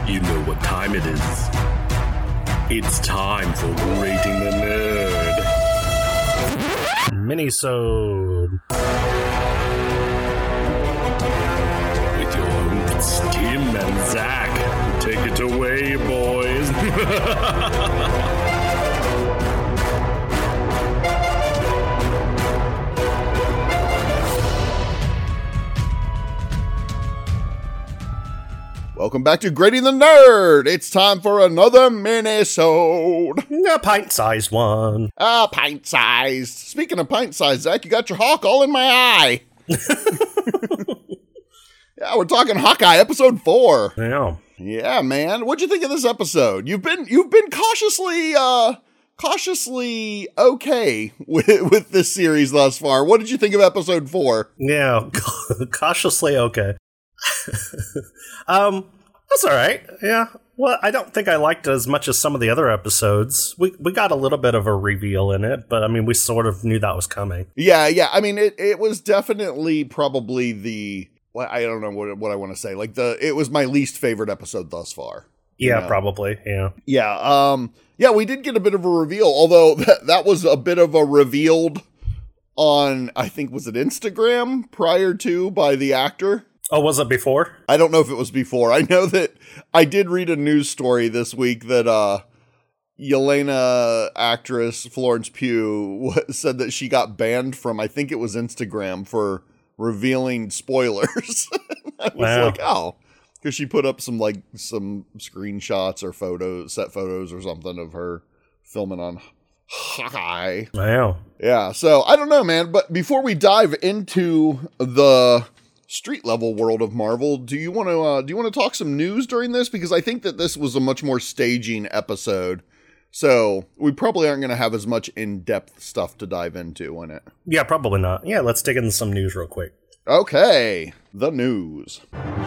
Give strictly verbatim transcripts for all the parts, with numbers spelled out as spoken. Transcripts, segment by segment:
You know what time it is. It's time for Rating the Nerd. Minisode. With your hosts, Tim and Zach. Take it away, boys. Welcome back to Grading the Nerd. It's time for another minisode. A pint-sized one. Ah, pint-sized. Speaking of pint-sized, Zach, you got your hawk all in my eye. Yeah, we're talking Hawkeye, episode four. Yeah. Yeah, man. What'd you think of this episode? You've been you've been cautiously uh cautiously okay with with this series thus far. What did you think of episode four? Yeah, cautiously okay. um, that's all right. Yeah. Well, I don't think I liked it as much as some of the other episodes. We we got a little bit of a reveal in it, but I mean, we sort of knew that was coming. Yeah, yeah. I mean, it, it was definitely probably the, well, I don't know what what I want to say. Like the, it was my least favorite episode thus far. Yeah, know? probably. Yeah. Yeah. Um. Yeah, we did get a bit of a reveal, although that that was a bit of a revealed on, I think, was it Instagram prior to by the actor. Oh, was it before? I don't know if it was before. I know that I did read a news story this week that uh, Yelena actress Florence Pugh said that she got banned from, I think it was Instagram, for revealing spoilers. I was Wow. like, oh, because she put up some like some screenshots or photos, set photos or something of her filming on Hawkeye. Wow. Yeah, so I don't know, man. But before we dive into the street level world of Marvel, do you want to uh, do you want to talk some news during this? Because I think that this was a much more staging episode, so we probably aren't going to have as much in-depth stuff to dive into in it. Yeah, probably not. Yeah, let's dig into some news real quick. Okay, the news.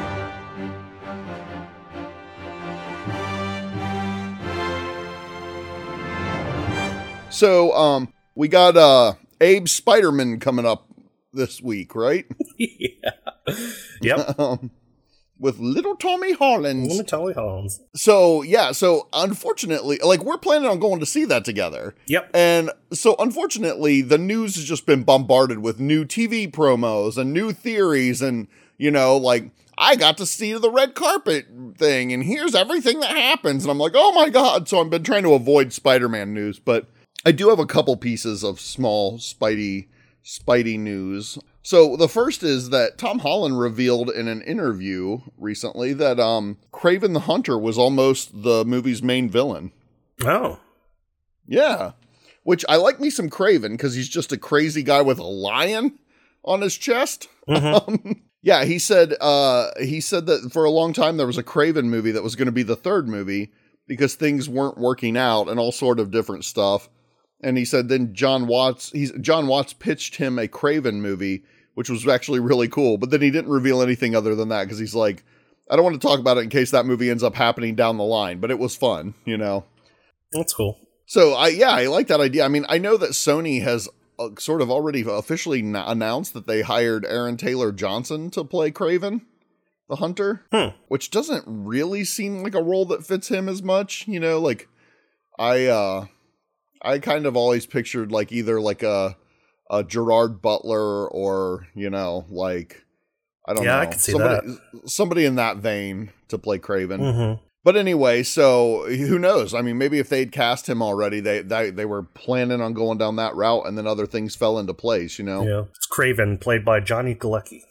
So, um, we got uh, Abe Spider-Man coming up this week, right? Yeah. Yep. um, with little Tommy Hollands. Little Tommy Hollands. So, yeah, so unfortunately, like, we're planning on going to see that together. Yep. And so, unfortunately, the news has just been bombarded with new T V promos and new theories and, you know, like, I got to see the red carpet thing and here's everything that happens. And I'm like, oh my God. So I've been trying to avoid Spider-Man news, but I do have a couple pieces of small Spidey, Spidey news. So the first is that Tom Holland revealed in an interview recently that um, Kraven the Hunter was almost the movie's main villain. Oh. Yeah. Which I like me some Kraven because he's just a crazy guy with a lion on his chest. Mm-hmm. Um, yeah, he said uh, he said that for a long time there was a Kraven movie that was going to be the third movie because things weren't working out and all sort of different stuff. And he said then John Watts, he's John Watts pitched him a Kraven movie, which was actually really cool. But then he didn't reveal anything other than that because he's like, I don't want to talk about it in case that movie ends up happening down the line. But it was fun, you know. That's cool. So I yeah, I like that idea. I mean, I know that Sony has uh, sort of already officially n- announced that they hired Aaron Taylor Johnson to play Kraven the Hunter, Hmm. which doesn't really seem like a role that fits him as much. You know, like I. uh I kind of always pictured like either like a, a Gerard Butler or, you know, like, I don't Yeah, know. I could see somebody, that. Somebody in that vein to play Kraven. Mm-hmm. But anyway, so who knows? I mean, maybe if they'd cast him already, they, they, they were planning on going down that route and then other things fell into place, you know? Yeah. It's Kraven, played by Johnny Galecki.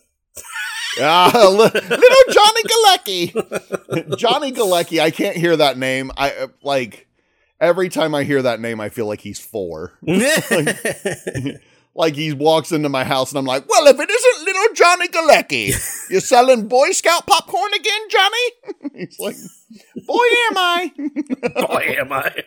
Ah, little Johnny Galecki. Johnny Galecki. I can't hear that name. I like... Every time I hear that name, I feel like he's four. like, like he walks into my house and I'm like, well, if it isn't little Johnny Galecki, you're selling Boy Scout popcorn again, Johnny? He's like, boy, am I. Boy, am I.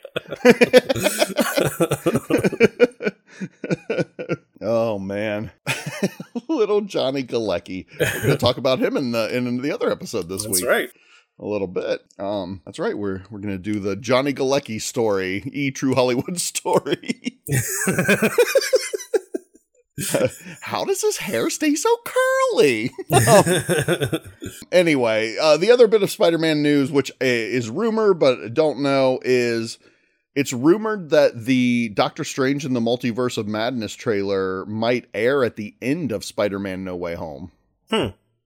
Oh, man. Little Johnny Galecki. We're going to talk about him in the, in the other episode this That's week. right. A little bit. Um, that's right. We're we're gonna do the Johnny Galecki story, E True Hollywood story. How does his hair stay so curly? um, anyway, uh, the other bit of Spider-Man news, which is rumor, but don't know, is it's rumored that the Doctor Strange in the Multiverse of Madness trailer might air at the end of Spider-Man No Way Home. Hmm.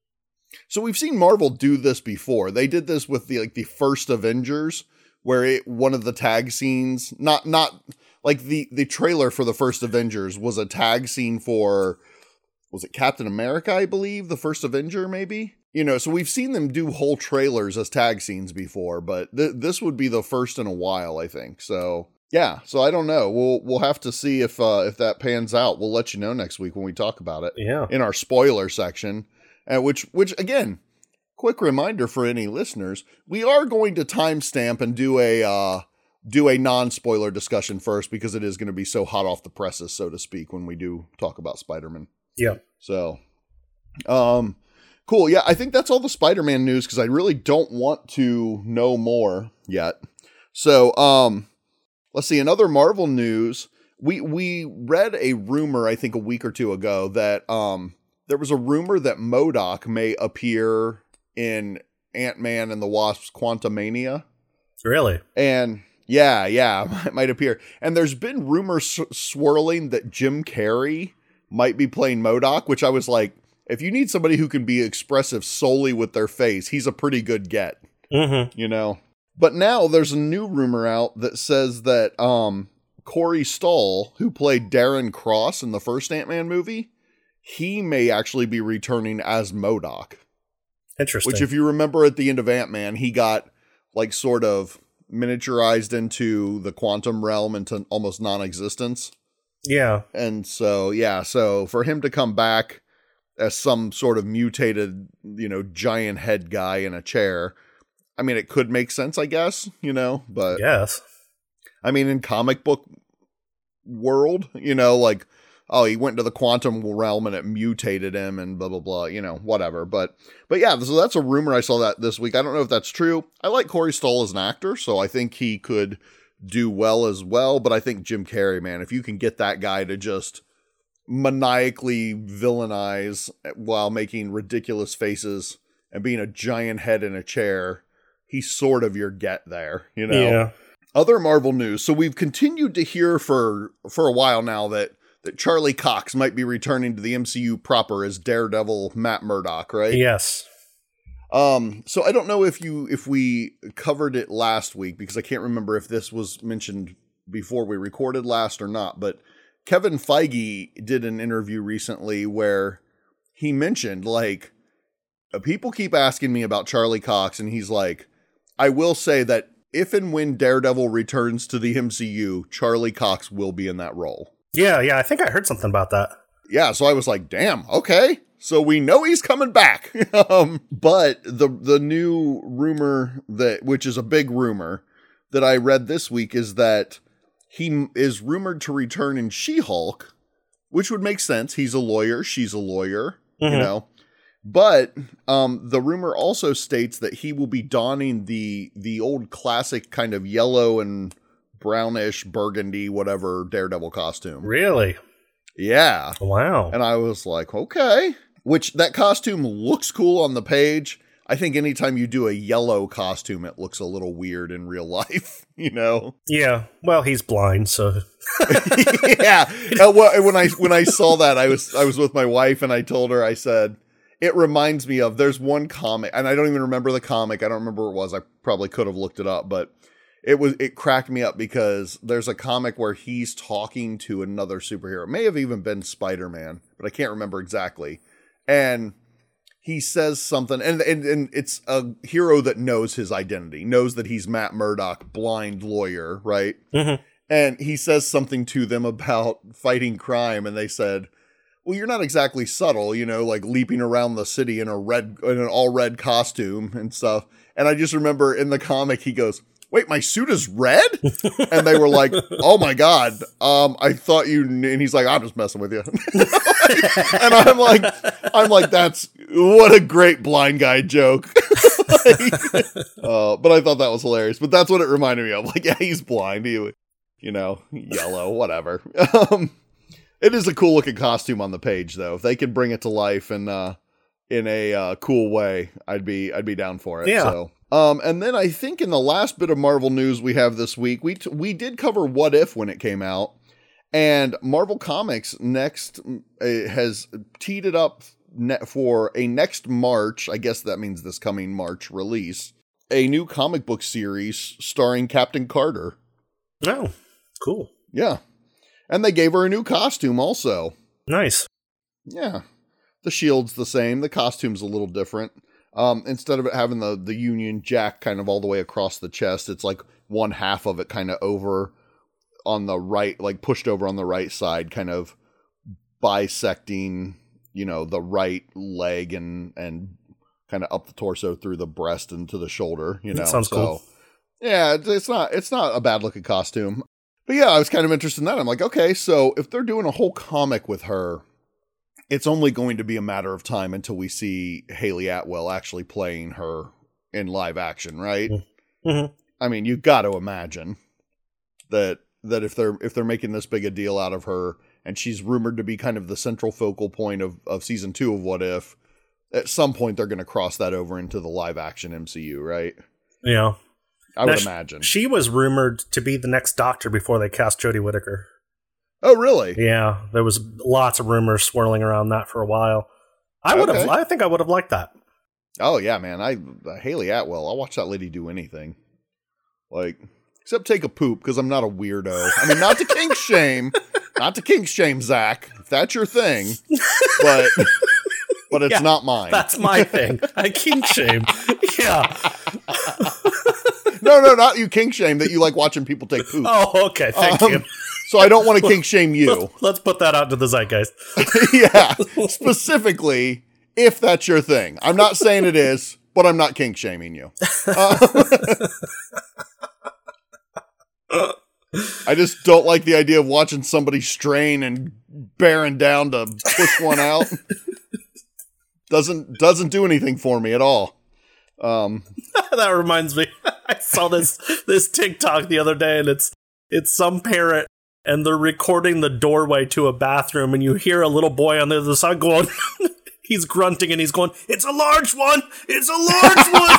So we've seen Marvel do this before. They did this with the like the first Avengers, where it one of the tag scenes, not not like the the trailer for the first Avengers was a tag scene for, was it Captain America, I believe, the first Avenger, maybe? You know, so we've seen them do whole trailers as tag scenes before, but th- this would be the first in a while, I think. So yeah, so I don't know. We'll we'll have to see if uh, if that pans out. We'll let you know next week when we talk about it. Yeah, in our spoiler section, uh, which which again, quick reminder for any listeners, we are going to timestamp and do a uh, do a non-spoiler discussion first because it is going to be so hot off the presses, so to speak, when we do talk about Spider-Man. Yeah. So, um. Cool. Yeah, I think that's all the Spider-Man news because I really don't want to know more yet. So, um, let's see. Another Marvel news. We we read a rumor, I think, a week or two ago that um there was a rumor that MODOK may appear in Ant-Man and the Wasp's Quantumania. Really? And yeah, yeah, it might appear. And there's been rumors swirling that Jim Carrey might be playing MODOK, which I was like, if you need somebody who can be expressive solely with their face, he's a pretty good get, mm-hmm. you know? But now there's a new rumor out that says that um, Corey Stoll, who played Darren Cross in the first Ant-Man movie, he may actually be returning as MODOK. Interesting. Which, if you remember at the end of Ant-Man, he got like sort of miniaturized into the quantum realm into almost non-existence. Yeah. And so, yeah, so for him to come back as some sort of mutated, you know, giant head guy in a chair, I mean, it could make sense, I guess, you know, but yes. I mean, in comic book world, you know, like, oh, he went to the quantum realm and it mutated him and blah, blah, blah, you know, whatever. But, but yeah, so that's a rumor. I saw that this week. I don't know if that's true. I like Corey Stoll as an actor, so I think he could do well as well. But I think Jim Carrey, man, if you can get that guy to just maniacally villainize while making ridiculous faces and being a giant head in a chair, he's sort of your get there, you know? Yeah. Other Marvel news. So we've continued to hear for, for a while now that, that Charlie Cox might be returning to the M C U proper as Daredevil Matt Murdock, right? Yes. Um, so I don't know if you, if we covered it last week, because I can't remember if this was mentioned before we recorded last or not, but Kevin Feige did an interview recently where he mentioned, like, people keep asking me about Charlie Cox, and he's like, I will say that if and when Daredevil returns to the M C U, Charlie Cox will be in that role. Yeah, yeah, I think I heard something about that. Yeah, so I was like, damn, okay. So we know he's coming back. um, but the the new rumor, that which is a big rumor, that I read this week is that he is rumored to return in She-Hulk, which would make sense. He's a lawyer. She's a lawyer, mm-hmm. you know. But um, the rumor also states that he will be donning the the old classic kind of yellow and brownish, burgundy, whatever Daredevil costume. Really? Yeah. Wow. And I was like, okay. Which, that costume looks cool on the page. I think anytime you do a yellow costume, it looks a little weird in real life, you know? Yeah. Well, he's blind, so. yeah. Uh, well, when I when I saw that, I was I was with my wife, and I told her, I said, it reminds me of, there's one comic, and I don't even remember the comic. I don't remember what it was. I probably could have looked it up, but it was it cracked me up because there's a comic where he's talking to another superhero. It may have even been Spider-Man, but I can't remember exactly. And he says something, and, and and it's a hero that knows his identity, knows that he's Matt Murdock, blind lawyer, right? Mm-hmm. And he says something to them about fighting crime, and they said, well, you're not exactly subtle, you know, like leaping around the city in a red, in an all red costume and stuff. And I just remember in the comic, he goes, wait, my suit is red? And they were like, oh my God, um, I thought you, kn-. And he's like, I'm just messing with you. And I'm like, I'm like, that's, what a great blind guy joke. like, uh, but I thought that was hilarious. But that's what it reminded me of. Like, yeah, he's blind. He, you know, yellow, whatever. Um, It is a cool looking costume on the page, though. If they could bring it to life in uh, in a uh, cool way, I'd be I'd be down for it. Yeah. So. Um, and then I think in the last bit of Marvel news we have this week, we t- we did cover What If when it came out, and Marvel Comics next uh, has teed it up ne- for a next March. I guess that means this coming March release. A new comic book series starring Captain Carter. Oh, cool. Yeah. And they gave her a new costume also. Nice. Yeah. The shield's the same. The costume's a little different. Um, instead of it having the, the Union Jack kind of all the way across the chest, it's like one half of it kind of over on the right, like pushed over on the right side, kind of bisecting, you know, the right leg and, and kind of up the torso through the breast and to the shoulder, you know. That sounds so, cool. Yeah, it's not, it's not a bad looking costume. But yeah, I was kind of interested in that. I'm like, okay, so if they're doing a whole comic with her, it's only going to be a matter of time until we see Hayley Atwell actually playing her in live action, right? Mm-hmm. I mean, you got to imagine that that if they're if they're making this big a deal out of her, and she's rumored to be kind of the central focal point of, of season two of What If, at some point they're going to cross that over into the live action M C U, right? Yeah. I now, would imagine. She was rumored to be the next Doctor before they cast Jodie Whittaker. Oh, really? Yeah, there was lots of rumors swirling around that for a while. I would have. Okay. I think I would have liked that. Oh yeah, man. I uh, Hayley Atwell. I'll watch that lady do anything. Like, except take a poop, because I'm not a weirdo. I mean, not to kink shame, not to kink shame, Zach. If that's your thing, but but it's Yeah, not mine. That's my thing. I kink shame. Yeah. No, no, not you kink shame that you like watching people take poop. Oh, okay. Thank Um, you. So I don't want to kink shame you. Let's put that out to the zeitgeist. Yeah, specifically if that's your thing. I'm not saying it is, but I'm not kink shaming you. Uh, I just don't like the idea of watching somebody strain and bearing down to push one out. Doesn't doesn't do anything for me at all. Um, That reminds me. I saw this this TikTok the other day, and it's it's some parent, and they're recording the doorway to a bathroom, and you hear a little boy on the other side going, he's grunting, and he's going, "It's a large one! It's a large one!"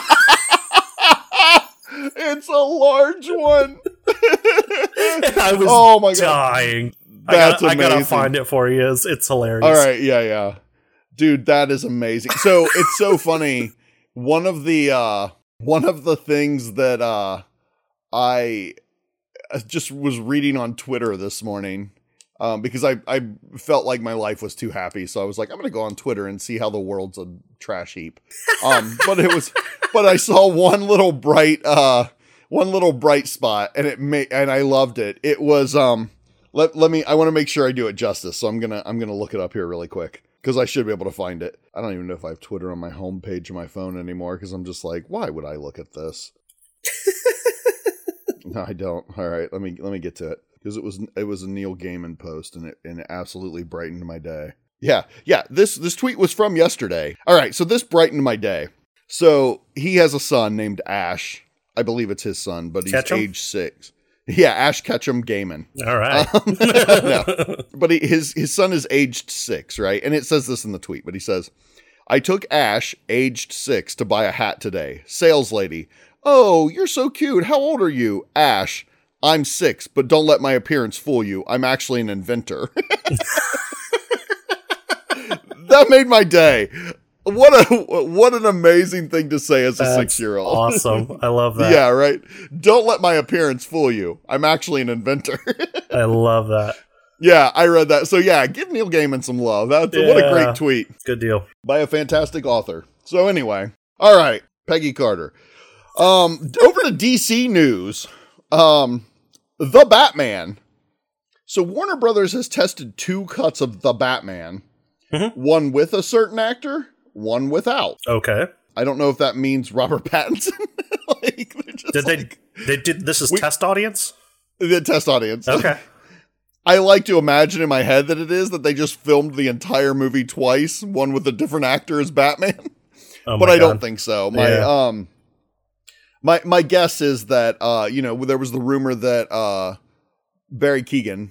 It's a large one. And I was Oh my God. dying. That's I gotta, I gotta amazing. find it for you. It's, it's hilarious. All right, yeah, yeah. Dude, that is amazing. So it's so funny. One of the uh one of the things that uh I just was reading on Twitter this morning, um, because I, I felt like my life was too happy. So I was like, I'm gonna go on Twitter and see how the world's a trash heap. Um, but it was but I saw one little bright uh one little bright spot, and it made and I loved it. It was um let let me I want to make sure I do it justice. So I'm gonna I'm gonna look it up here really quick, because I should be able to find it. I don't even know if I have Twitter on my homepage of my phone anymore, because I'm just like, why would I look at this? No, I don't. All right, let me let me get to it, because it was it was a Neil Gaiman post, and it and it absolutely brightened my day. Yeah, yeah. This this tweet was from yesterday. All right, so this brightened my day. So he has a son named Ash. I believe it's his son, but he's Ketchum? age six. Yeah, Ash Ketchum Gaiman. All right. Um, no, but he, his his son is aged six, right? And it says this in the tweet, but he says, "I took Ash, aged six, to buy a hat today. Sales lady, oh, you're so cute. How old are you? Ash, I'm six, but don't let my appearance fool you. I'm actually an inventor." That made my day. What a what an amazing thing to say as a That's six-year-old. Awesome. I love that. Yeah, right. Don't let my appearance fool you. I'm actually an inventor. I love that. Yeah, I read that. So yeah, give Neil Gaiman some love. That's what a Yeah. great tweet Good deal. by a fantastic author. So anyway, all right, Peggy Carter. Um, over to D C news. Um, The Batman. So Warner Brothers has tested two cuts of The Batman. Mm-hmm. One with a certain actor, one without. Okay. I don't know if that means Robert Pattinson. Like, they're just Did they? like, They did. This is We- test audience. the test audience? Okay. I like to imagine in my head that it is that they just filmed the entire movie twice, one with a different actor as Batman. Oh But my I don't God. think so. My Yeah. um my my guess is that uh you know, there was the rumor that uh Barry Keoghan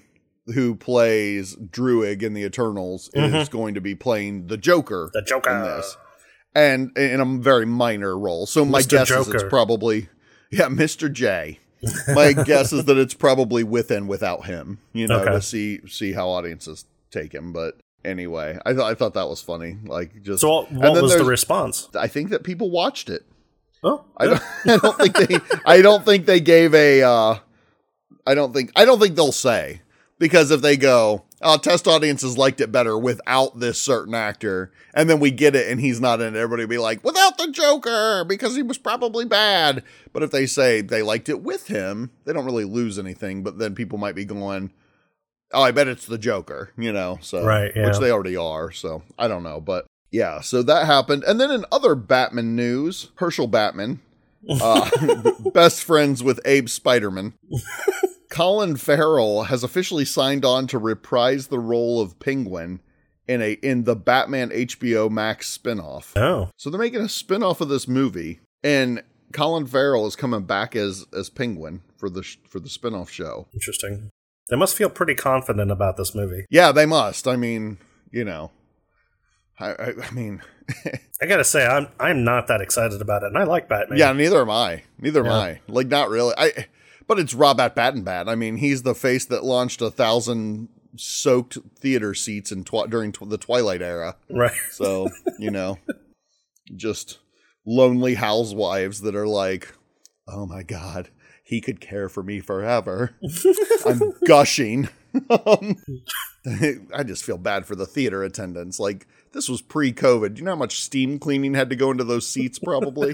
who plays Druig in the Eternals, mm-hmm. is going to be playing the Joker. The Joker. In this. And in a very minor role. So my Mister guess Joker. is it's probably, yeah, Mister J. My guess is that it's probably with and without him, you know, okay. to see see how audiences take him. But anyway, I thought I thought that was funny. Like, just so, what, what was the response? I think that people watched it. Oh, I don't, I don't think they. I don't think they gave a. Uh, I don't think. I don't think they'll say, because if they go, oh, test audiences liked it better without this certain actor, and then we get it and he's not in it, everybody will be like, without the Joker, because he was probably bad. But if they say they liked it with him, they don't really lose anything. But then people might be going, oh, I bet it's the Joker, you know, so right, yeah. which they already are. So I don't know, but yeah, so that happened. And then in other Batman news, Herschel Batman, uh, best friends with Abe Spiderman. Colin Farrell has officially signed on to reprise the role of Penguin in a in the Batman H B O Max spinoff. Oh. So they're making a spinoff of this movie, and Colin Farrell is coming back as as Penguin for the sh- for the spinoff show. Interesting. They must feel pretty confident about this movie. Yeah, they must. I mean, you know, I I, I mean, I gotta say, I'm I'm not that excited about it, and I like Batman. Yeah, neither am I. Neither am yeah. I. Like, not really. I. But it's Robert Pattinson. I mean, he's the face that launched a thousand soaked theater seats in twi- during tw- the Twilight era. Right. So, you know, just lonely housewives that are like, oh my God, he could care for me forever. I'm gushing. um, I just feel bad for the theater attendants. Like, this was pre-COVID. Do you know how much steam cleaning had to go into those seats, probably?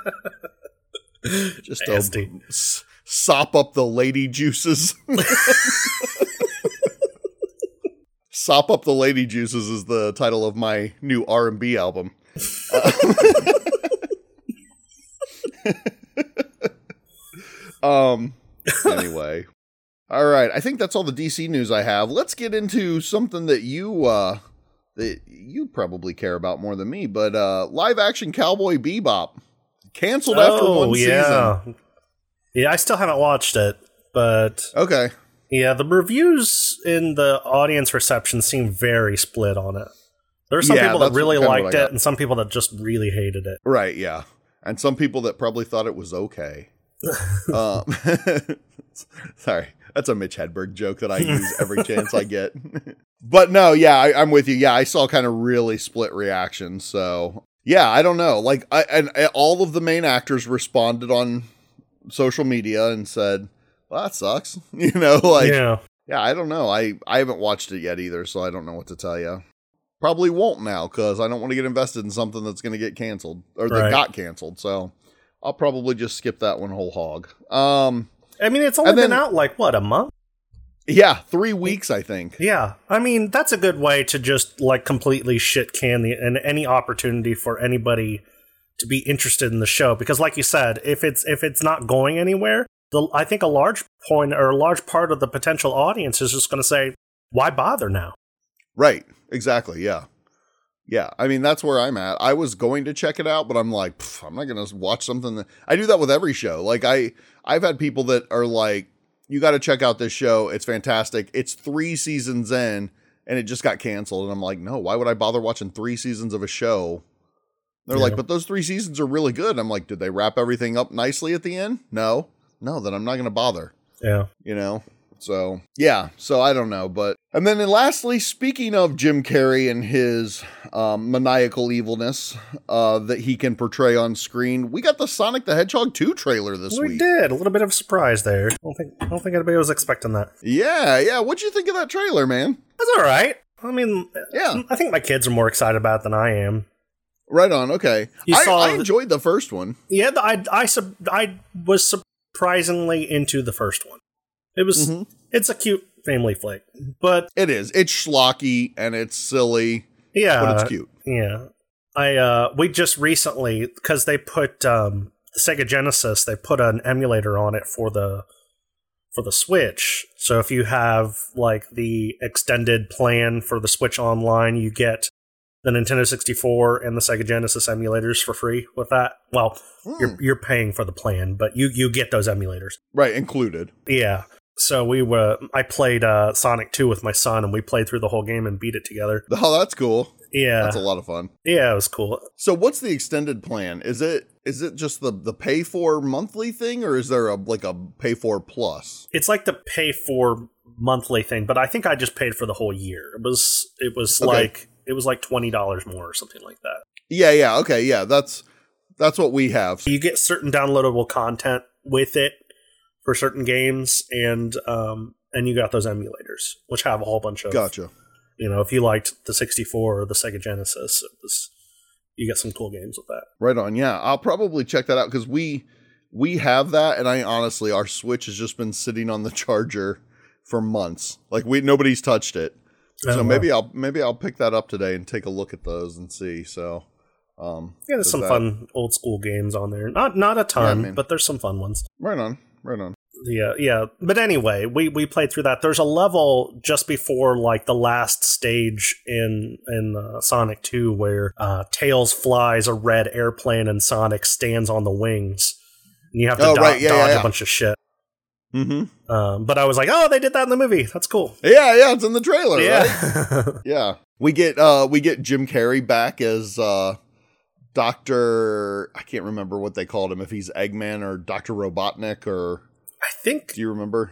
Just Nasty. a... Sop up the lady juices. Sop up the lady juices is the title of my new R and B album. Uh, um. Anyway, all right. I think that's all the D C news I have. Let's get into something that you uh that you probably care about more than me. But uh, live action Cowboy Bebop canceled oh, after one yeah. season. Yeah, I still haven't watched it, but okay. Yeah, the reviews in the audience reception seem very split on it. There are some yeah, people that really liked it, got. and some people that just really hated it. Right, yeah. And some people that probably thought it was okay. um, sorry, that's a Mitch Hedberg joke that I use every chance I get. But no, yeah, I, I'm with you. Yeah, I saw kind of really split reactions. So, yeah, I don't know. Like, I, and, and all of the main actors responded on social media and said, well, that sucks. You know, like, yeah. yeah, I don't know. I, I haven't watched it yet either, so I don't know what to tell you. Probably won't now, because I don't want to get invested in something that's going to get canceled, or that right. got canceled, so I'll probably just skip that one whole hog. Um, I mean, it's only then, been out, like, what, a month? Yeah, three weeks, I think. Yeah, I mean, that's a good way to just, like, completely shit can the, and any opportunity for anybody to be interested in the show, because like you said, if it's if it's not going anywhere, the I think a large point or a large part of the potential audience is just going to say, why bother now? Right, exactly, yeah. Yeah, I mean, that's where I'm at. I was going to check it out, but I'm like, I'm not going to watch something that... I do that with every show. Like, I, I've had people that are like, you got to check out this show, it's fantastic. It's three seasons in, and it just got canceled. And I'm like, no, why would I bother watching three seasons of a show? They're yeah. like, but those three seasons are really good. I'm like, did they wrap everything up nicely at the end? No. No, then I'm not going to bother. Yeah. You know? So, yeah. So, I don't know. But, and then and lastly, speaking of Jim Carrey and his um, maniacal evilness uh, that he can portray on screen, we got the Sonic the Hedgehog two trailer this we week. We did. A little bit of a surprise there. I don't think, I don't think anybody was expecting that. Yeah. Yeah. What'd you think of that trailer, man? That's all right. I mean, yeah. I think my kids are more excited about it than I am. Right on. Okay. You I, saw I enjoyed the first one. Yeah, I, I, I was surprisingly into the first one. It was, mm-hmm. It's a cute family flick, but it is. It's schlocky and it's silly. Yeah, but it's cute. Yeah, I uh, we just recently, because they put um, the Sega Genesis, they put an emulator on it for the for the Switch. So if you have like the extended plan for the Switch Online, you get the Nintendo sixty-four and the Sega Genesis emulators for free with that. Well, mm. you're you're paying for the plan, but you you get those emulators. Right, included. Yeah. So we were. I played uh, Sonic two with my son, and we played through the whole game and beat it together. Oh, that's cool. Yeah, That's a lot of fun. yeah, it was cool. So what's the extended plan? Is it is it just the, the pay for monthly thing, or is there a like a pay for plus? It's like the pay for monthly thing, but I think I just paid for the whole year. It was it was Okay. like it was like twenty dollars more or something like that. Yeah, yeah, okay, yeah. That's that's what we have. You get certain downloadable content with it for certain games, and um, and you got those emulators, which have a whole bunch of. Gotcha. You know, if you liked the sixty-four or the Sega Genesis, it was you get some cool games with that. Right on. Yeah, I'll probably check that out because we we have that, and I honestly, our Switch has just been sitting on the charger for months. Like we nobody's touched it. Oh, So wow. maybe I'll maybe I'll pick that up today and take a look at those and see. So um Yeah, there's does some that- fun old school games on there. Not not a ton, man. but there's some fun ones. Right on. Right on. Yeah, yeah. But anyway, we, we played through that. There's a level just before like the last stage in in uh, Sonic two where uh, Tails flies a red airplane and Sonic stands on the wings, and you have to Oh, do- right. Yeah, dodge yeah, yeah. a bunch of shit. Mm-hmm. Um, but I was like, oh, they did that in the movie. That's cool. Yeah, yeah, it's in the trailer, right? Yeah. Yeah. We get uh we get Jim Carrey back as uh Doctor I can't remember what they called him, if he's Eggman or Doctor Robotnik, or I think do you remember?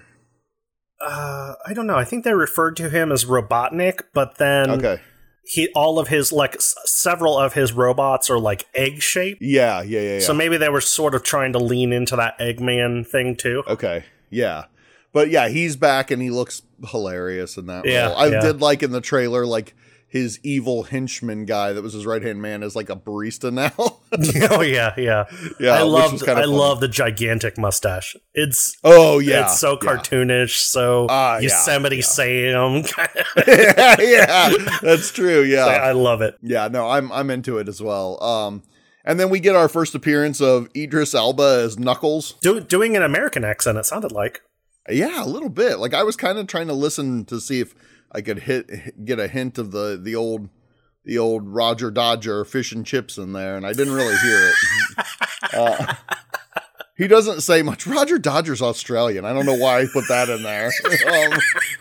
uh, I don't know. I think they referred to him as Robotnik, but then Okay. he all of his like s- several of his robots are like egg shaped. Yeah, yeah, yeah, yeah. So maybe they were sort of trying to lean into that Eggman thing too. Okay. Yeah. But yeah, he's back and he looks hilarious in that Yeah, role. I yeah. did like in the trailer, like his evil henchman guy that was his right hand man is like a barista now. Oh yeah, yeah. Yeah, I which love was kinda I funny. love the gigantic mustache. It's Oh yeah. it's so yeah. cartoonish, so Ah, yeah, Yosemite yeah. Sam. yeah, yeah. That's true. Yeah. I love it. Yeah, no, I'm I'm into it as well. Um and then we get our first appearance of Idris Elba as Knuckles. Do, doing an American accent, it sounded like. Yeah, a little bit. Like I was kind of trying to listen to see if I could hit get a hint of the the old the old Roger Dodger fish and chips in there, and I didn't really hear it. uh, he doesn't say much. Roger Dodger's Australian. I don't know why I put that in there. Um,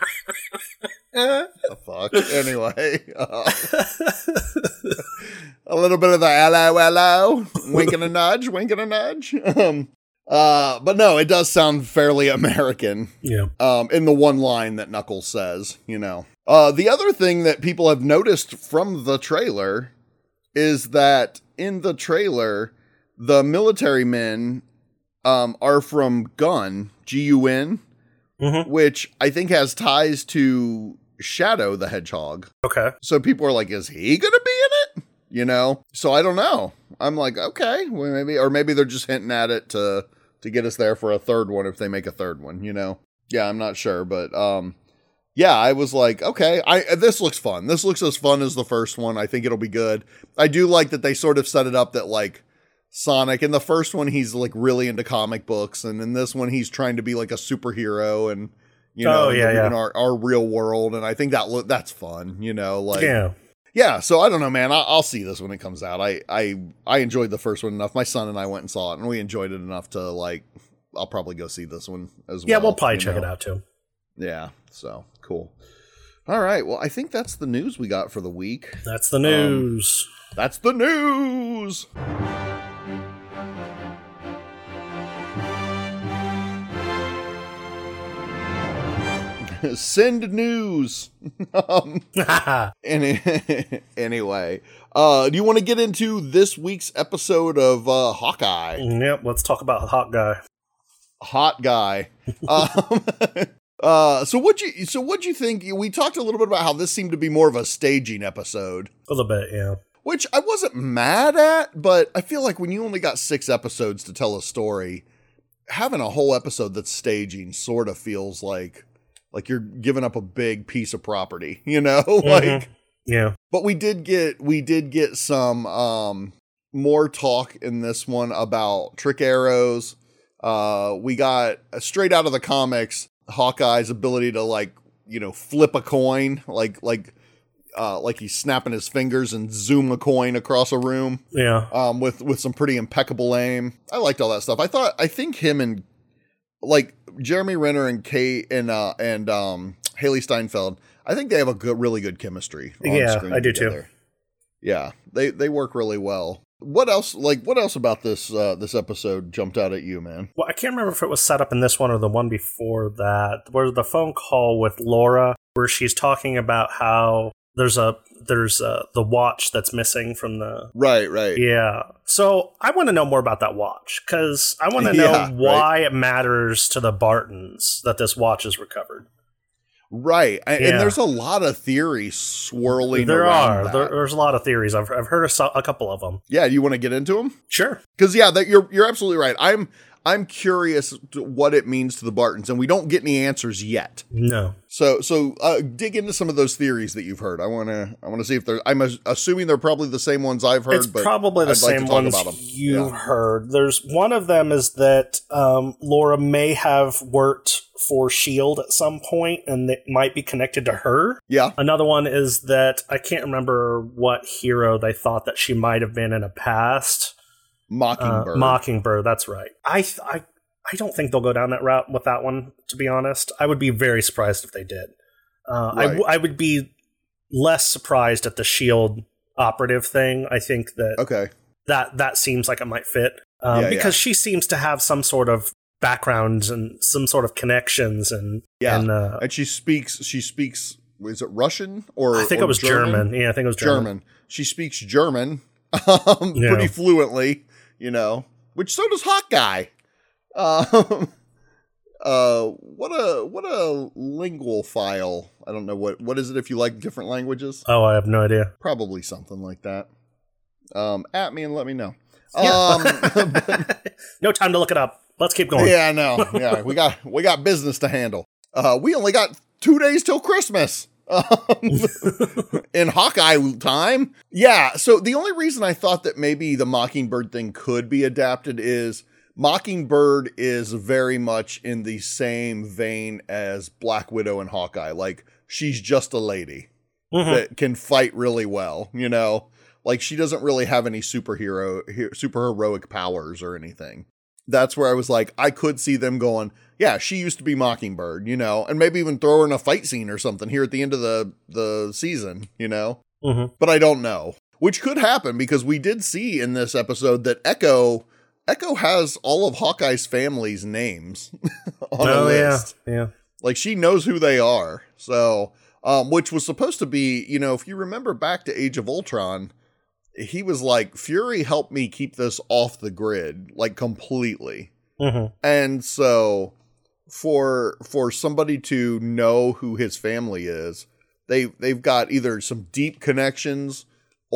the fuck. Anyway, uh, a little bit of the hello, hello, wink and a nudge, wink and a nudge. Um, uh, but no, it does sound fairly American. Yeah. Um, in the one line that Knuckles says, you know. Uh, the other thing that people have noticed from the trailer is that in the trailer, the military men um, are from Gun, G U N, Mhm. which I think has ties to Shadow the Hedgehog. Okay. So people are like, is he going to be in it? You know? So I don't know. I'm like, okay, well, maybe, or maybe they're just hinting at it to, to get us there for a third one if they make a third one, you know? Yeah, I'm not sure, but, um, yeah, I was like, okay, I, this looks fun. This looks as fun as the first one. I think it'll be good. I do like that they sort of set it up that like Sonic in the first one, he's like really into comic books. And in this one, he's trying to be like a superhero and, you know, Oh, yeah, in, yeah. in our, our real world. And I think that look, that's fun, you know, like, Yeah. yeah, so I don't know, man. I'll, I'll see this when it comes out. I, I I enjoyed the first one enough. My son and I went and saw it, and we enjoyed it enough to like. I'll probably go see this one as well. Yeah, we'll probably you check know? it out too. Yeah, so cool. All right, well, I think that's the news we got for the week. That's the news. That's the news. Send news. um, Any, anyway, uh, do you want to get into this week's episode of uh, Hawkeye? Yep, let's talk about Hot Guy. Hot guy. um, uh, so what you so what you think? We talked a little bit about how this seemed to be more of a staging episode, A little bit, yeah. which I wasn't mad at, but I feel like when you only got six episodes to tell a story, having a whole episode that's staging sort of feels like like you're giving up a big piece of property, you know, like. Mhm. Yeah. But we did get we did get some um, more talk in this one about trick arrows. Uh, we got uh, straight out of the comics Hawkeye's ability to like you know flip a coin, like like uh, like he's snapping his fingers and zoom a coin across a room. Yeah. Um, with with some pretty impeccable aim. I liked all that stuff. I thought I think him and like Jeremy Renner and Kate and uh, and um, Haley Steinfeld, I think they have a good, really good chemistry. On Yeah, screen I do together. too. Yeah, they they work really well. What else? Like, what else about this uh, this episode jumped out at you, man? Well, I can't remember if it was set up in this one or the one before that, where the phone call with Laura, where she's talking about how there's a there's a, the watch that's missing from the Right, right. yeah. So I want to know more about that watch because I want to know Yeah, why right. it matters to the Bartons that this watch is recovered. Right, and, Yeah. and there's a lot of theories swirling. There around are that. there, there's a lot of theories. I've I've heard a, so- a couple of them. Yeah, do you want to get into them? Sure. Because yeah, that you're you're absolutely right. I'm I'm curious to what it means to the Bartons, and we don't get any answers yet. No. So so uh, dig into some of those theories that you've heard. I want to I want to see if they're. I'm as- assuming they're probably the same ones I've heard. It's but probably the I'd like to same talk ones about 'em. you've Yeah. heard. There's one of them is that um, Laura may have worked for S H I E L D at some point, and it might be connected to her. Yeah, Another one is that I can't remember what hero they thought that she might have been in a past. Uh, Mockingbird. Mockingbird, that's right. I, th- I I don't think they'll go down that route with that one, to be honest. I would be very surprised if they did. Uh, I, w- Right. I would be less surprised at the S H I E L D operative thing. I think that okay. that, that seems like it might fit. Um, Yeah, because yeah. she seems to have some sort of background and some sort of connections. And, Yeah, and uh, and she speaks. She speaks. Is it Russian or I think or it was German. Yeah, I think it was German. German. She speaks German um, Yeah. pretty fluently, you know, which so does Hawkeye. Um, uh, what a what a lingual file. I don't know what what is it if you like different languages. Oh, I have no idea. Probably something like that. Um, at me and let me know. Yeah. Um, No time to look it up. Let's keep going. yeah, I know. Yeah, we got we got business to handle. Uh, we only got two days till Christmas. Um, in Hawkeye time. Yeah, so the only reason I thought that maybe the Mockingbird thing could be adapted is Mockingbird is very much in the same vein as Black Widow and Hawkeye. Like, she's just a lady Mhm. that can fight really well, you know? Like, she doesn't really have any superhero, he- super heroic powers or anything. That's where I was like, I could see them going, yeah, she used to be Mockingbird, you know, and maybe even throw her in a fight scene or something here at the end of the, the season, you know, Mhm. but I don't know, which could happen because we did see in this episode that Echo, Echo has all of Hawkeye's family's names on a Oh, yeah. list. Yeah. Like, she knows who they are. So, um, which was supposed to be, you know, if you remember back to Age of Ultron, he was like, Fury helped me keep this off the grid, like completely. hmm And so for for somebody to know who his family is, they they've got either some deep connections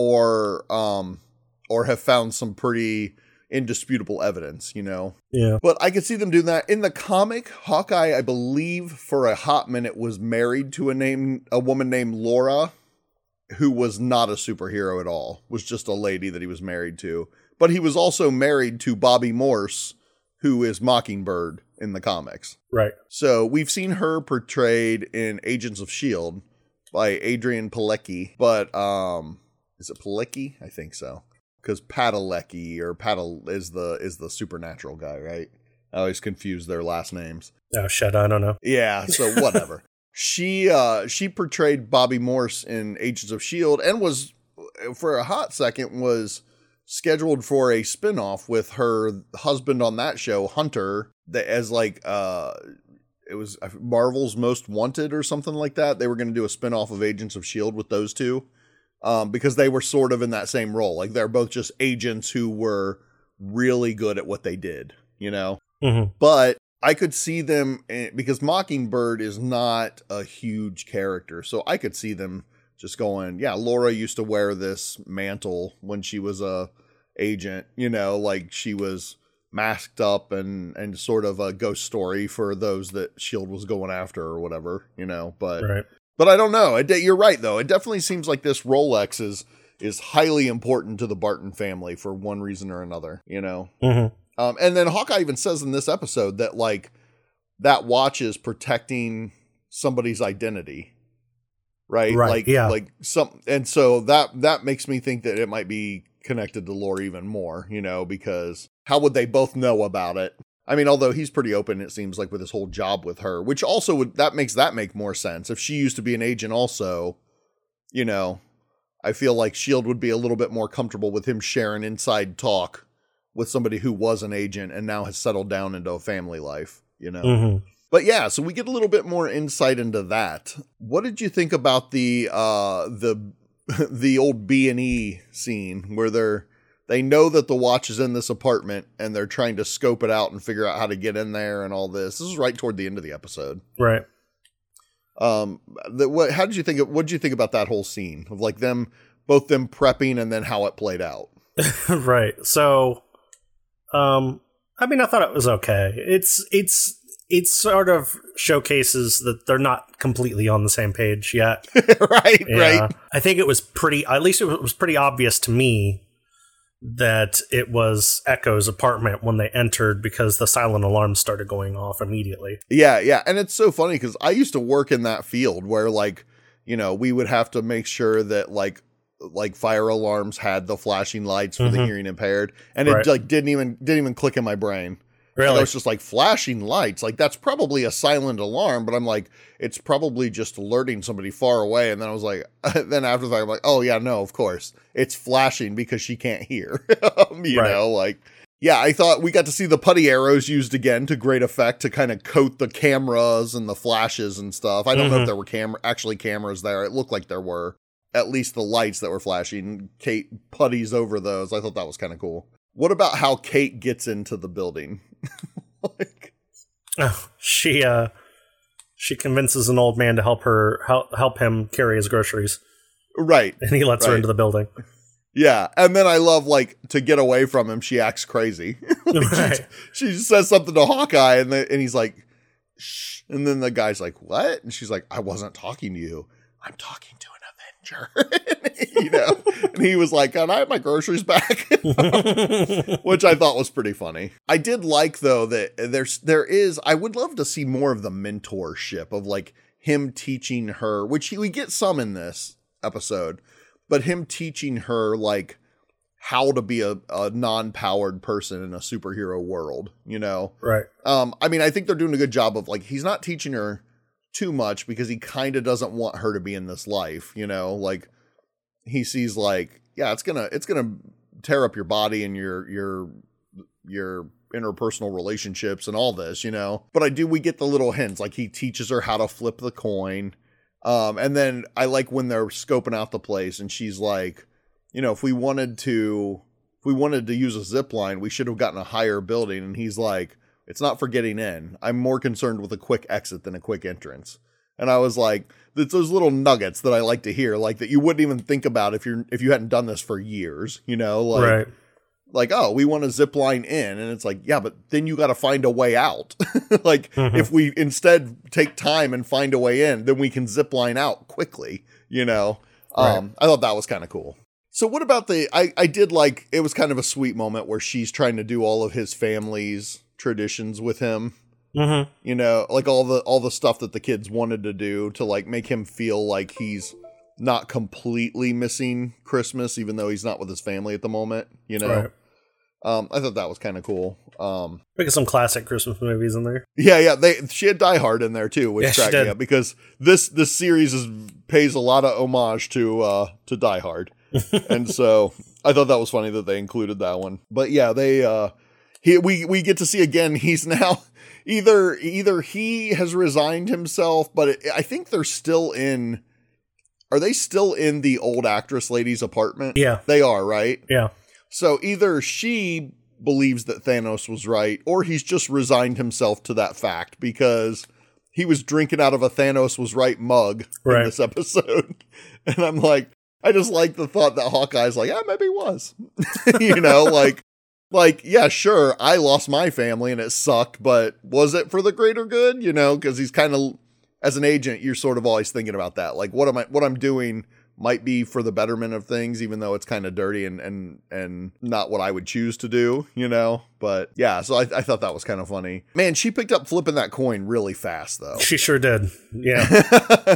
or um or have found some pretty indisputable evidence, you know. Yeah. But I could see them doing that. In the comic, Hawkeye, I believe, for a hot minute was married to a name a woman named Laura, who was not a superhero at all, was just a lady that he was married to. But he was also married to Bobby Morse, who is Mockingbird in the comics. Right. So we've seen her portrayed in Agents of S H I E L D by Adrian Palicki. But, um, is it Palicki? I think so. Because Padalecki or Padal is the is the supernatural guy, right? I always confuse their last names. Oh, shit. I don't know. Yeah, so whatever. She uh she portrayed Bobby Morse in Agents of S H I E L D and was, for a hot second, was scheduled for a spinoff with her husband on that show, Hunter, that as like uh it was Marvel's Most Wanted or something like that. They were going to do a spinoff of Agents of S H I E L D with those two. Um, because they were sort of in that same role. Like, they're both just agents who were really good at what they did, you know? Mm-hmm. But I could see them, because Mockingbird is not a huge character, so I could see them just going, yeah, Laura used to wear this mantle when she was a agent, you know, like she was masked up and, and sort of a ghost story for those that S H I E L D was going after or whatever, you know, but... Right. But I don't know. It, you're right, though. It definitely seems like this Rolex is is highly important to the Barton family for one reason or another, you know? Mm-hmm. Um, and then Hawkeye even says in this episode that, like, that watch is protecting somebody's identity, right? Right, Like, yeah. like some, and so that that makes me think that it might be connected to Laura even more, you know, because how would they both know about it? I mean, although he's pretty open, it seems like, with his whole job with her, which also would, that makes that make more sense. If she used to be an agent also, you know, I feel like S H I E L D would be a little bit more comfortable with him sharing inside talk with somebody who was an agent and now has settled down into a family life, you know? Mm-hmm. But yeah, so we get a little bit more insight into that. What did you think about the, uh, the, the old B and E scene where they're, they know that the watch is in this apartment and they're trying to scope it out and figure out how to get in there and all this. This is right toward the end of the episode. Right. Um, the, what, how did you think, what did you think about that whole scene of like them, both them prepping and then how it played out? Right. So, um, I mean, I thought it was okay. It's, it's, it sort of showcases that they're not completely on the same page yet. right. Yeah. Right. I think it was pretty, at least it was pretty obvious to me that it was Echo's apartment when they entered because the silent alarm started going off immediately. Yeah, yeah. And it's so funny because I used to work in that field where, like, you know, we would have to make sure that, like, like fire alarms had the flashing lights for mm-hmm. the hearing impaired. And right. it, like, didn't even didn't even click in my brain. Really? And I was just like, flashing lights. Like, that's probably a silent alarm, but I'm like, it's probably just alerting somebody far away. And then I was like, then after that, I'm like, oh, yeah, no, of course. It's flashing because she can't hear. you right. know, like, yeah, I thought we got to see the putty arrows used again to great effect to kind of coat the cameras and the flashes and stuff. I don't mm-hmm. know if there were cam- actually cameras there. It looked like there were. At least the lights that were flashing. Kate putties over those. I thought that was kind of cool. What about how Kate gets into the building? like, oh, she uh, she convinces an old man to help her help help him carry his groceries. Right, and he lets right. her into the building. Yeah, and then I love like to get away from him. She acts crazy. like right. she, she says something to Hawkeye, and the, and he's like, "Shh," and then the guy's like, "What?" And she's like, "I wasn't talking to you. I'm talking to an Avenger." you know, and he was like, "Can I have my groceries back?" Which I thought was pretty funny. I did like though that there's there is. I would love to see more of the mentorship of like him teaching her, which he, we get some in this episode, but him teaching her like how to be a, a non-powered person in a superhero world. You know, right? Um, I mean, I think they're doing a good job of like he's not teaching her too much because he kind of doesn't want her to be in this life, you know, like he sees like, yeah, it's gonna, it's gonna tear up your body and your, your, your interpersonal relationships and all this, you know, but I do, we get the little hints, like he teaches her how to flip the coin. Um, and then I like when they're scoping out the place and she's like, you know, if we wanted to, if we wanted to use a zip line, we should have gotten a higher building. And he's like, it's not for getting in. I'm more concerned with a quick exit than a quick entrance. And I was like, it's those little nuggets that I like to hear, like that you wouldn't even think about if you're if you hadn't done this for years, you know, like, right. like, oh, we want to zip line in. And it's like, yeah, but then you got to find a way out. like mm-hmm. if we instead take time and find a way in, then we can zip line out quickly, you know? Right. Um, I thought that was kind of cool. So what about the, I, I did like, it was kind of a sweet moment where she's trying to do all of his family's traditions with him. Mm-hmm. You know, like all the all the stuff that the kids wanted to do to like make him feel like he's not completely missing Christmas, even though he's not with his family at the moment. You know, right. um, I thought that was kind of cool. Um, Making some classic Christmas movies in there. Yeah, yeah. They she had Die Hard in there too, which yeah, cracked me up because this this series is pays a lot of homage to uh, to Die Hard, and so I thought that was funny that they included that one. But yeah, they uh, he we we get to see again. He's now. Either either he has resigned himself, but it, I think they're still in. Are they still in the old actress lady's apartment? Yeah, they are, right? Yeah. So either she believes that Thanos was right, or he's just resigned himself to that fact because he was drinking out of a Thanos was right mug right. in this episode, and I'm like, I just like the thought that Hawkeye's like, yeah, maybe he was, you know, like. Like, yeah, sure, I lost my family and it sucked, but was it for the greater good? You know, because he's kind of, as an agent, you're sort of always thinking about that. Like, what am I, what I'm doing might be for the betterment of things, even though it's kind of dirty and, and, and not what I would choose to do, you know? But yeah, so I, I thought that was kind of funny. Man, she picked up flipping that coin really fast, though. She sure did. Yeah.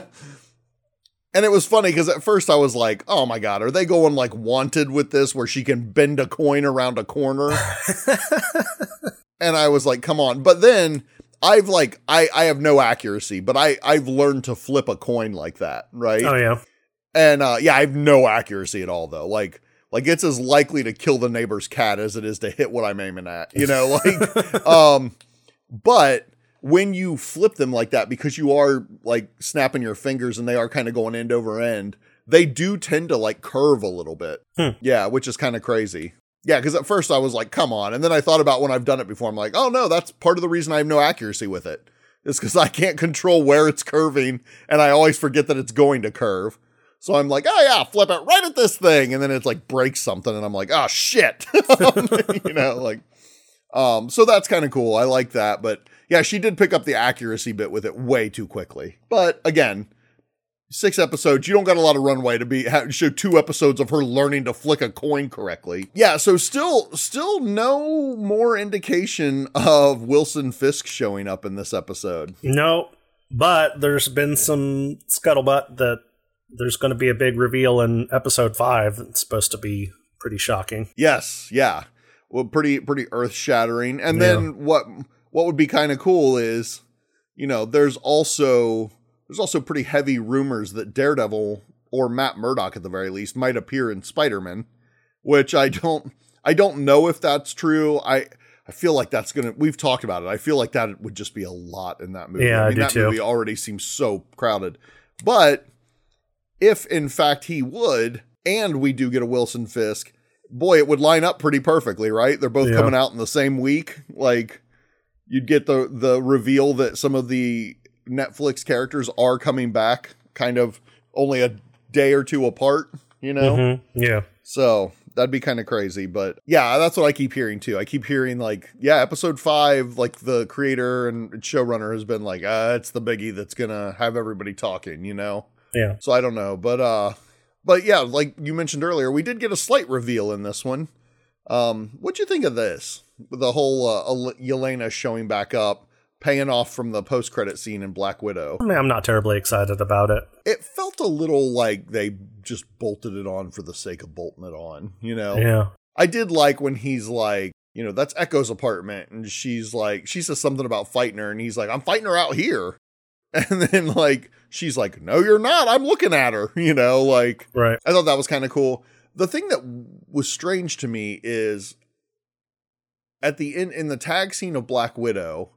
And it was funny because at first I was like, oh my God, are they going like Wanted with this where she can bend a coin around a corner? And I was like, come on. But then I've like, I, I have no accuracy, but I, I've learned to flip a coin like that. Right. Oh, yeah. And uh, yeah, I have no accuracy at all, though. Like, like it's as likely to kill the neighbor's cat as it is to hit what I'm aiming at, you know, like, um, but when you flip them like that, because you are like snapping your fingers and they are kind of going end over end, they do tend to like curve a little bit. Hmm. Yeah. Which is kind of crazy. Yeah. Cause at first I was like, come on. And then I thought about when I've done it before. I'm like, oh no, that's part of the reason I have no accuracy with it. It's because I can't control where it's curving. And I always forget that it's going to curve. So I'm like, oh yeah, flip it right at this thing. And then it's like breaks something. And I'm like, oh shit. You know, like, um, so that's kind of cool. I like that. But yeah, she did pick up the accuracy bit with it way too quickly. But again, six episodes, you don't got a lot of runway to be have, show two episodes of her learning to flick a coin correctly. Yeah. So still, still no more indication of Wilson Fisk showing up in this episode. No, but there's been some scuttlebutt that there's going to be a big reveal in episode five. It's supposed to be pretty shocking. Yes. Yeah. Well, pretty, pretty earth shattering. And yeah. then what, what would be kind of cool is, you know, there's also, there's also pretty heavy rumors that Daredevil or Matt Murdock at the very least might appear in Spider-Man, which I don't, I don't know if that's true. I, I feel like that's going to, we've talked about it. I feel like that would just be a lot in that movie. Yeah, I mean, I do that too. movie already seems so crowded, but if in fact he would, and we do get a Wilson Fisk, boy, it would line up pretty perfectly, right? They're both yeah. coming out in the same week. Like you'd get the, the reveal that some of the Netflix characters are coming back kind of only a day or two apart, you know? Mm-hmm. Yeah. So that'd be kind of crazy, but yeah, that's what I keep hearing too. I keep hearing like, yeah, episode five, like the creator and showrunner has been like, uh, it's the biggie that's going to have everybody talking, you know? Yeah. So I don't know, but, uh, but yeah, like you mentioned earlier, we did get a slight reveal in this one. Um, what'd you think of this? The whole, uh, Yelena showing back up, paying off from the post-credit scene in Black Widow. I mean, I'm not terribly excited about it. It felt a little like they just bolted it on for the sake of bolting it on, you know? Yeah. I did like when he's like, you know, that's Echo's apartment, and she's like, she says something about fighting her, and he's like, I'm fighting her out here. And then, like, she's like, no, you're not. I'm looking at her, you know, like, right. I thought that was kind of cool. The thing that was strange to me is at the in, in the tag scene of Black Widow,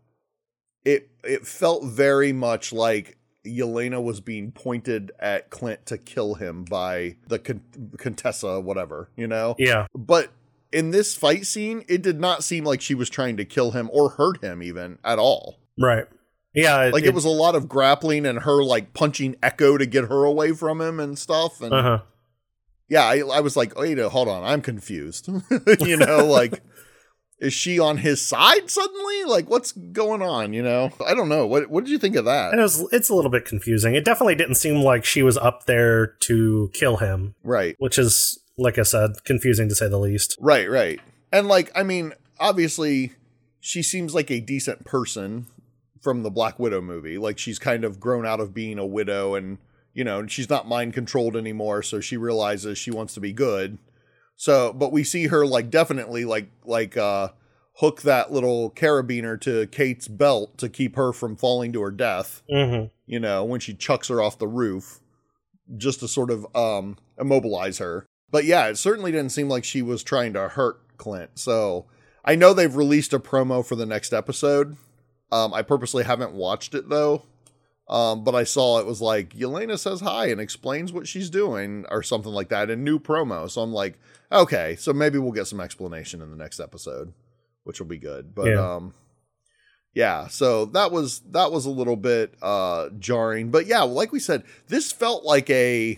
it, it felt very much like Yelena was being pointed at Clint to kill him by the Con- Contessa, whatever, you know? Yeah. But in this fight scene, it did not seem like she was trying to kill him or hurt him even at all. Right. Yeah, it, like it, it was a lot of grappling and her like punching Echo to get her away from him and stuff. And uh-huh. yeah, I, I was like, wait, hold on, I'm confused. You know, like, is she on his side suddenly? Like, what's going on? You know, I don't know. What What did you think of that? It was, it's a little bit confusing. It definitely didn't seem like she was up there to kill him, right? Which is, like I said, confusing to say the least. Right, right. And like, I mean, obviously, she seems like a decent person from the Black Widow movie. Like she's kind of grown out of being a widow and, you know, she's not mind controlled anymore. So she realizes she wants to be good. So, but we see her like definitely like, like, uh, hook that little carabiner to Kate's belt to keep her from falling to her death. Mm-hmm. You know, when she chucks her off the roof just to sort of, um, immobilize her. But yeah, it certainly didn't seem like she was trying to hurt Clint. So I know they've released a promo for the next episode. Um, I purposely haven't watched it though. Um, but I saw it was like Yelena says hi and explains what she's doing or something like that in new promo. So I'm like, okay, so maybe we'll get some explanation in the next episode, which will be good. But, yeah. um, yeah, so that was, that was a little bit, uh, jarring, but yeah, like we said, this felt like a,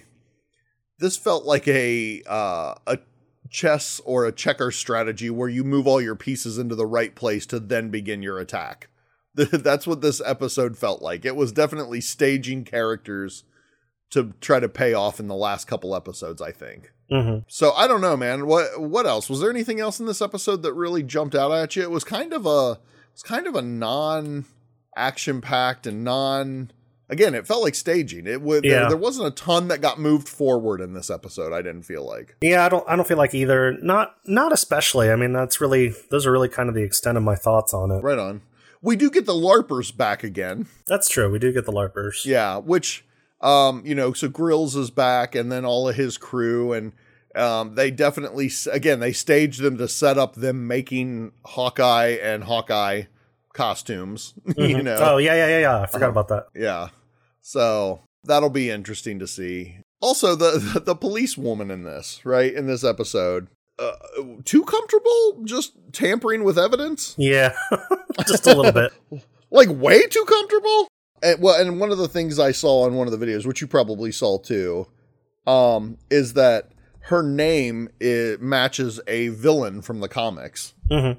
this felt like a, uh, a chess or a checker strategy where you move all your pieces into the right place to then begin your attack. That's what this episode felt like. It was definitely staging characters to try to pay off in the last couple episodes, I think. Mm-hmm. So I don't know, man. What what else? Was there anything else in this episode that really jumped out at you? It was kind of a it's kind of a non action packed and non again, it felt like staging. It would Yeah. there, there wasn't a ton that got moved forward in this episode. I didn't feel like. Yeah, I don't I don't feel like either. Not not especially. I mean, that's really those are really kind of the extent of my thoughts on it. Right on. We do get the LARPers back again. That's true. We do get the LARPers. Yeah, which um, you know, so Grills is back, and then all of his crew, and um, they definitely again they staged them to set up them making Hawkeye and Hawkeye costumes. Mm-hmm. You know. Oh yeah, yeah, yeah, yeah. I forgot Uh, about that. Yeah. So that'll be interesting to see. Also, the, the the police woman in this, right, in this episode, uh, too comfortable just tampering with evidence? Yeah, just a little bit. Like, way too comfortable? And, well, and one of the things I saw on one of the videos, which you probably saw too, um, is that her name is, matches a villain from the comics. Mm-hmm.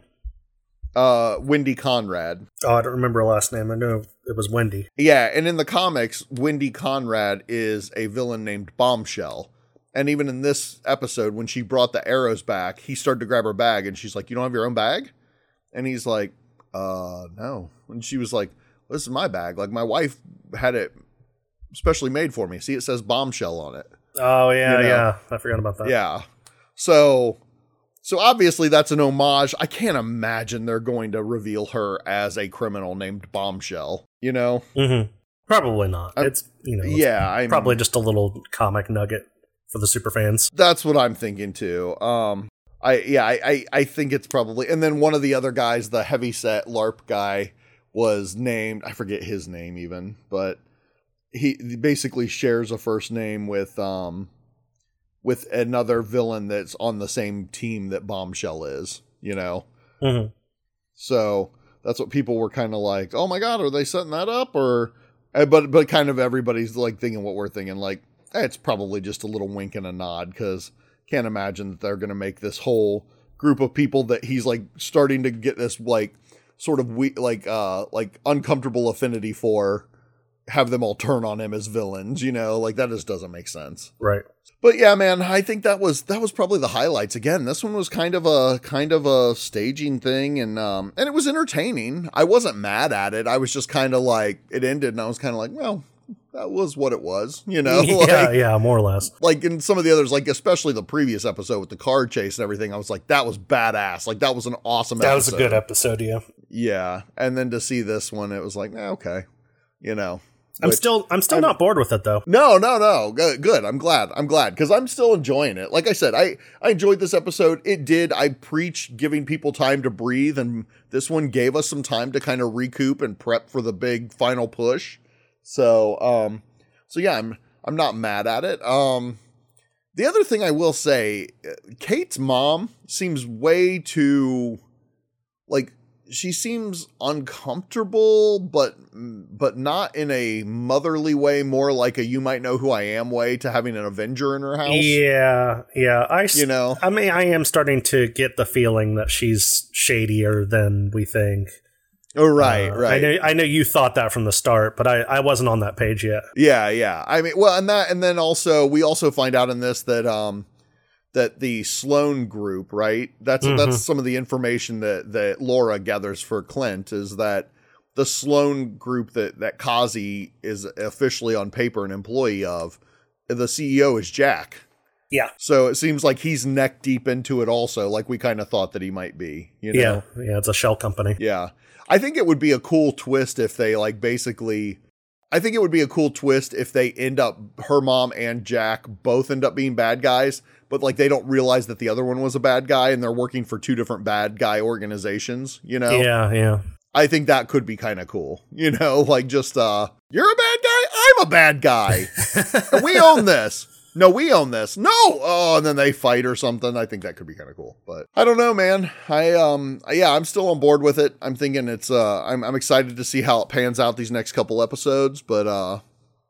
Uh, Wendy Conrad. Oh, I don't remember her last name. I know it was Wendy. Yeah, and in the comics, Wendy Conrad is a villain named Bombshell. And even in this episode, when she brought the arrows back, he started to grab her bag, and she's like, "You don't have your own bag?" And he's like, uh, no. And she was like, "This is my bag. Like, my wife had it specially made for me. See, it says Bombshell on it." Oh, yeah, You know? yeah. I forgot about that. Yeah. So... So obviously that's an homage. I can't imagine they're going to reveal her as a criminal named Bombshell, you know? Mm-hmm. Probably not. I'm- It's, you know, it's Yeah, I probably just a little comic nugget for the super fans. That's what I'm thinking too. Um, I yeah, I, I I think it's probably. And then one of the other guys, the heavyset LARP guy, was named. I forget his name even, but he basically shares a first name with um with another villain that's on the same team that Bombshell is. You know, Mm-hmm. so that's what people were kind of like. Oh my god, are they setting that up? Or, uh, but but kind of everybody's like thinking what we're thinking, like. It's probably just a little wink and a nod, because can't imagine that they're going to make this whole group of people that he's like starting to get this like sort of we like uh like uncomfortable affinity for, have them all turn on him as villains, you know, like that just doesn't make sense. Right. But yeah, man, I think that was that was probably the highlights. Again, this one was kind of a kind of a staging thing, and um and it was entertaining. I wasn't mad at it. I was just kind of like, it ended, and I was kind of like, well, that was what it was, you know? yeah, like, yeah, more or less. like in some of the others, like especially the previous episode with the car chase and everything, I was like, that was badass. Like that was an awesome That episode. was a good episode, yeah. Yeah. And then to see this one, it was like, eh, okay, you know. I'm Which- still I'm still I'm- not bored with it though. No, no, no. Good. good. I'm glad. I'm glad because I'm still enjoying it. Like I said, I, I enjoyed this episode. It did. I preach giving people time to breathe, and this one gave us some time to kind of recoup and prep for the big final push. So, um, so yeah, I'm I'm not mad at it. Um, the other thing I will say, Kate's mom seems way too, like, she seems uncomfortable, but but not in a motherly way, more like a you might know who I am way to having an Avenger in her house. Yeah, yeah. I s- You know? I mean, I am starting to get the feeling that she's shadier than we think. Oh, right, Uh, right. I know I know you thought that from the start, but I, I wasn't on that page yet. Yeah, yeah. I mean, well, and that, and then also we also find out in this that um that the Sloan group, right? That's Mhm. that's some of the information that that Laura gathers for Clint, is that the Sloan group that that Kazi is officially on paper an employee of, the C E O is Jack. Yeah. So it seems like he's neck deep into it also, like we kind of thought that he might be, you know? Yeah, yeah, it's a shell company. Yeah. I think it would be a cool twist if they like basically, I think it would be a cool twist if they end up, her mom and Jack both end up being bad guys, but like they don't realize that the other one was a bad guy and they're working for two different bad guy organizations, you know? Yeah, yeah. I think that could be kind of cool, you know, like just, uh, you're a bad guy, I'm a bad guy, and we own this. No, we own this. No. Oh, and then they fight or something. I think that could be kind of cool, but I don't know, man. I, um, yeah, I'm still on board with it. I'm thinking it's, uh, I'm, I'm excited to see how it pans out these next couple episodes, but, uh,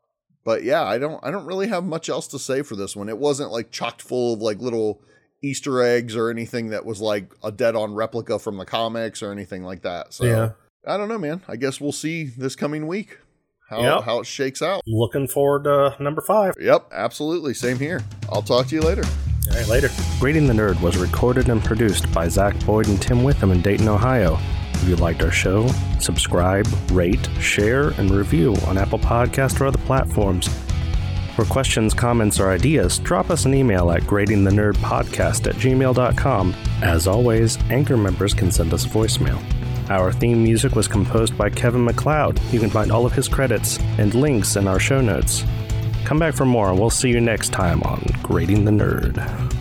but yeah, I don't, I don't really have much else to say for this one. It wasn't like chocked full of like little Easter eggs or anything that was like a dead on replica from the comics or anything like that. So Yeah. I don't know, man. I guess we'll see this coming week how, Yep. how it shakes out. Looking forward to number five. Yep, absolutely. Same here. I'll talk to you later. All right, later. Grading the Nerd was recorded and produced by Zach Boyd and Tim Witham in Dayton, Ohio. If you liked our show, subscribe, rate, share, and review on Apple Podcasts or other platforms. For questions, comments, or ideas, drop us an email at gradingthenerdpodcast at gmail dot com. As always, Anchor members can send us voicemail. Our theme music was composed by Kevin MacLeod. You can find all of his credits and links in our show notes. Come back for more, and we'll see you next time on Grading the Nerd.